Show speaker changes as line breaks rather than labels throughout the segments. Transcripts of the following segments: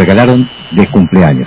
regalaron de cumpleaños.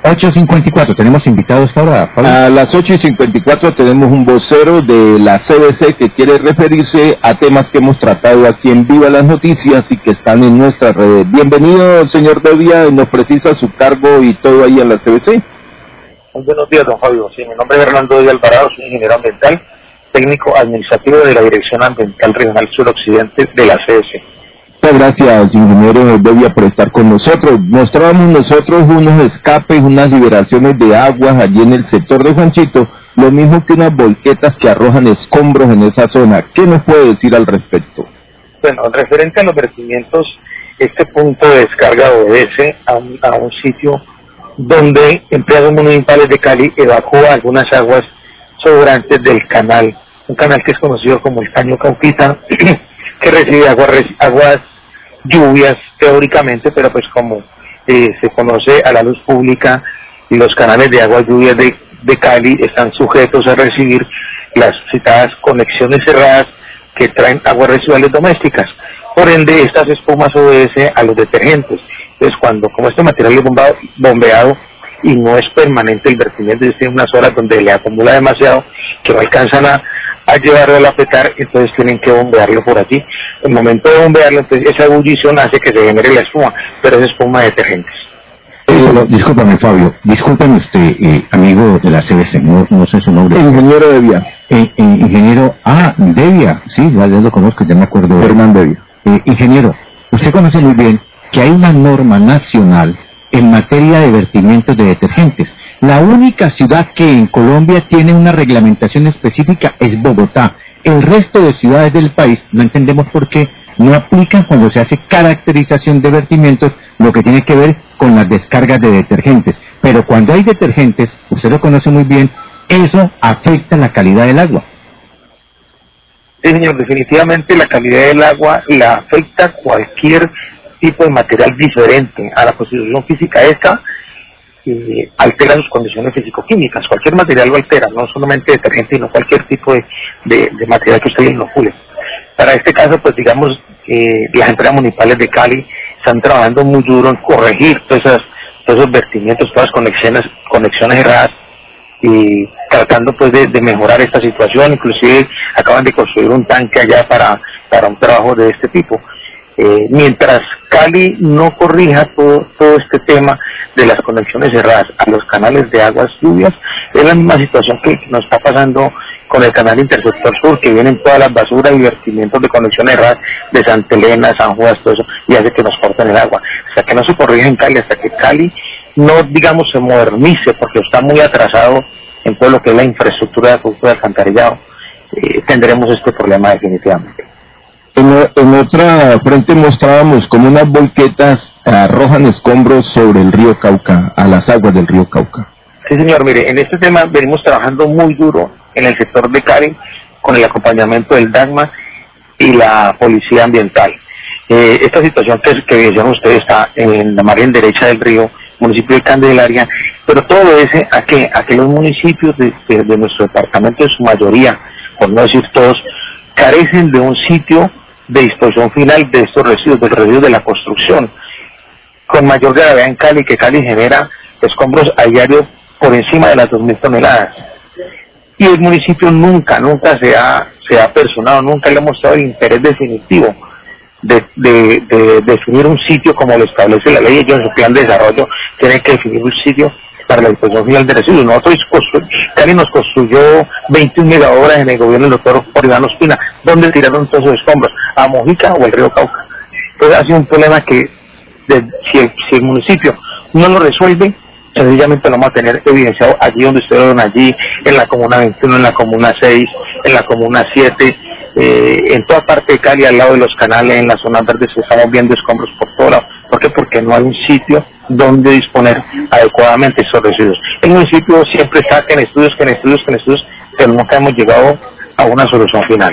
8:54, tenemos invitados ahora, Pablo.
A las 8:54 tenemos un vocero de la CBC que quiere referirse a temas que hemos tratado aquí en Viva las Noticias y que están en nuestras redes. Bienvenido, señor Devia, nos precisa su cargo y todo ahí en la CBC.
Muy buenos días, don Fabio. Sí, mi nombre es Hernando Devia Alvarado, soy ingeniero ambiental, técnico administrativo de la Dirección Ambiental Regional Suroccidente de la CBC.
Muchas gracias, ingeniero Devia, por estar con nosotros. Mostrábamos nosotros unos escapes, unas liberaciones de aguas allí en el sector de Juanchito, lo mismo que unas volquetas que arrojan escombros en esa zona. ¿Qué nos puede decir al respecto?
Bueno, referente a los vertimientos, este punto de descarga obedece a un sitio donde empleados municipales de Cali evacúan algunas aguas sobrantes del canal, un canal que es conocido como el Caño Cauquita, que recibe aguas lluvias teóricamente, pero pues como se conoce a la luz pública, y los canales de aguas lluvias de Cali están sujetos a recibir las citadas conexiones cerradas que traen aguas residuales domésticas. Por ende, estas espumas obedecen a los detergentes. Entonces, como este material es bombeado y no es permanente el vertimiento, tiene unas horas donde le acumula demasiado, que no alcanzan a llevarlo a la petar, entonces tienen que bombearlo por allí. El momento de bombearlo, entonces esa ebullición hace que se genere la espuma, pero es espuma de detergentes.
Discúlpame, Fabio, discúlpame usted, amigo de la CBC, no sé su nombre.
Ingeniero Devia.
Ingeniero, Devia, sí, ya lo conozco, ya me acuerdo.
Hernán Devia.
Ingeniero, usted conoce muy bien que hay una norma nacional en materia de vertimientos de detergentes. La única ciudad que en Colombia tiene una reglamentación específica es Bogotá. El resto de ciudades del país, no entendemos por qué, no aplican cuando se hace caracterización de vertimientos lo que tiene que ver con las descargas de detergentes. Pero cuando hay detergentes, usted lo conoce muy bien, eso afecta la calidad del agua.
Sí, señor, definitivamente la calidad del agua la afecta cualquier tipo de material diferente a la constitución física esta, altera sus condiciones físico-químicas. Cualquier material lo altera, no solamente detergente, sino cualquier tipo de material que usted le inocule. Para este caso, pues digamos, las empresas municipales de Cali están trabajando muy duro en corregir todos esos vertimientos, todas las conexiones erradas, y tratando pues de mejorar esta situación. Inclusive acaban de construir un tanque allá para un trabajo de este tipo. Mientras Cali no corrija todo este tema de las conexiones cerradas a los canales de aguas lluvias, es la misma situación que nos está pasando con el canal Intersector Sur, que vienen todas las basuras y vertimientos de conexiones cerradas de Santa Elena, San Juan, todo eso, y hace que nos corten el agua. Hasta que no se corrija en Cali, hasta que Cali no, digamos, se modernice, porque está muy atrasado en todo lo que es la infraestructura de acueducto de alcantarillado, tendremos este problema definitivamente.
En otra frente mostrábamos como unas volquetas arrojan escombros sobre el río Cauca, a las aguas del río Cauca.
Sí, señor, mire, en este tema venimos trabajando muy duro en el sector de Cali, con el acompañamiento del DAGMA y la Policía Ambiental. Esta situación que mencionan ustedes está en la margen derecha del río, municipio de Candelaria, pero todo obedece a que los municipios de nuestro departamento, en su mayoría, por no decir todos, carecen de un sitio de disposición final de estos residuos, de los residuos de la construcción, con mayor gravedad en Cali, que Cali genera escombros a diario por encima de las 2.000 toneladas. Y el municipio nunca se ha personado, nunca le ha mostrado el interés definitivo de definir un sitio como lo establece la ley. Ellos en su plan de desarrollo tienen que definir un sitio para la disposición final de residuos. Cali nos construyó 21 megahoras en el gobierno del doctor Oriano Ospina. ¿Dónde tiraron todos esos escombros? ¿A Mojica o el río Cauca? Entonces ha sido un problema que si el municipio no lo resuelve, sencillamente lo vamos a tener evidenciado allí donde ustedes lo ven, allí en la comuna 21, en la comuna 6, en la comuna 7, en toda parte de Cali, al lado de los canales, en las zonas verdes, estamos viendo escombros por todo lado. ¿Por qué? Porque no hay un sitio donde disponer adecuadamente esos residuos. El municipio siempre está en estudios, pero nunca hemos llegado a una solución final.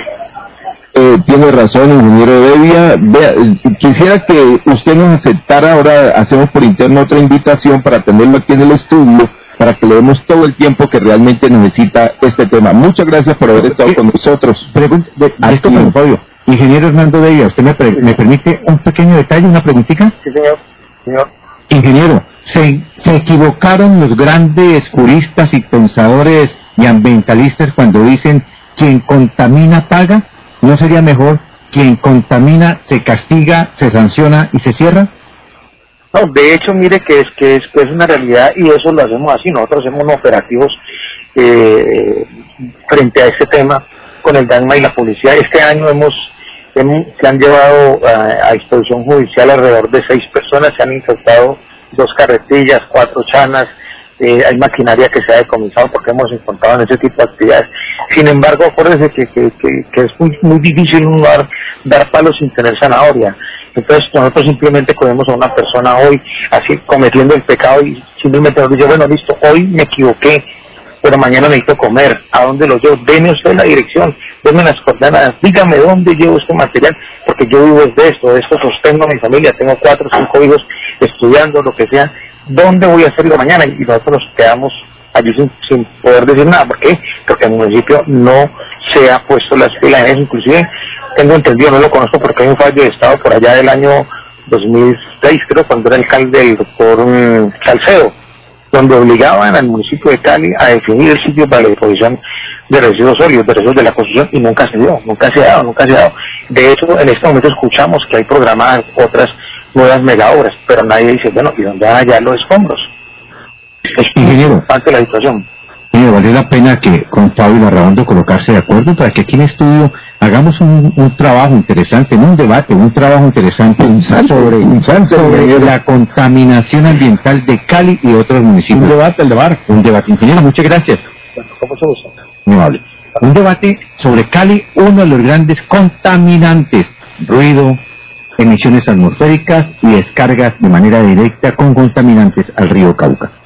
Tiene razón, ingeniero Devia. Quisiera que usted nos aceptara, ahora hacemos por interno otra invitación para tenerlo aquí en el estudio, para que le demos todo el tiempo que realmente necesita este tema. Muchas gracias por haber estado con nosotros.
Disculpe, Fabio. Ingeniero Hernando Devia, ¿usted me permite un pequeño detalle, una preguntita?
Sí, señor.
Ingeniero, ¿se equivocaron los grandes juristas y pensadores y ambientalistas cuando dicen quien contamina paga? ¿No sería mejor quien contamina se castiga, se sanciona y se cierra?
No, de hecho, mire que es una realidad y eso lo hacemos así. Nosotros hacemos unos operativos frente a este tema con el DANMA y la policía. Este año se han llevado a disposición judicial alrededor de 6 personas, se han incautado 2 carretillas, 4 chanas, hay maquinaria que se ha decomisado porque hemos encontrado en ese tipo de actividades. Sin embargo, acuérdense que es muy difícil dar palos sin tener zanahoria. Entonces nosotros simplemente cogemos a una persona hoy así cometiendo el pecado y simplemente nos dice, bueno, listo, hoy me equivoqué, pero mañana necesito comer. ¿A dónde lo llevo? Deme usted la dirección, deme las coordenadas, dígame dónde llevo este material, porque yo vivo de esto sostengo a mi familia, tengo 4 o 5 hijos estudiando, lo que sea. ¿Dónde voy a hacerlo mañana? Y nosotros nos quedamos allí sin poder decir nada. ¿Por qué? Porque el municipio no se ha puesto las pilas en eso. Inclusive, tengo entendido, no lo conozco porque hay un fallo de Estado por allá del año 2006, creo, cuando era alcalde el doctor Salcedo, donde obligaban al municipio de Cali a definir el sitio para la disposición de residuos sólidos, de residuos de la construcción, y nunca se dio, nunca se ha dado. De hecho, en este momento escuchamos que hay programadas otras nuevas megaobras, pero nadie dice, bueno, ¿y dónde van allá los escombros? Es
Ingeniero,
importante la situación.
Vale la pena que con Fabio Larraondo colocarse de acuerdo para que aquí en estudio hagamos un trabajo interesante, no un debate, un trabajo interesante sobre la contaminación ambiental de Cali y otros municipios. Un debate. Ingeniero, muchas gracias.
¿Cómo se usa?
Muy amable. Un debate sobre Cali, uno de los grandes contaminantes, ruido, emisiones atmosféricas y descargas de manera directa con contaminantes al río Cauca.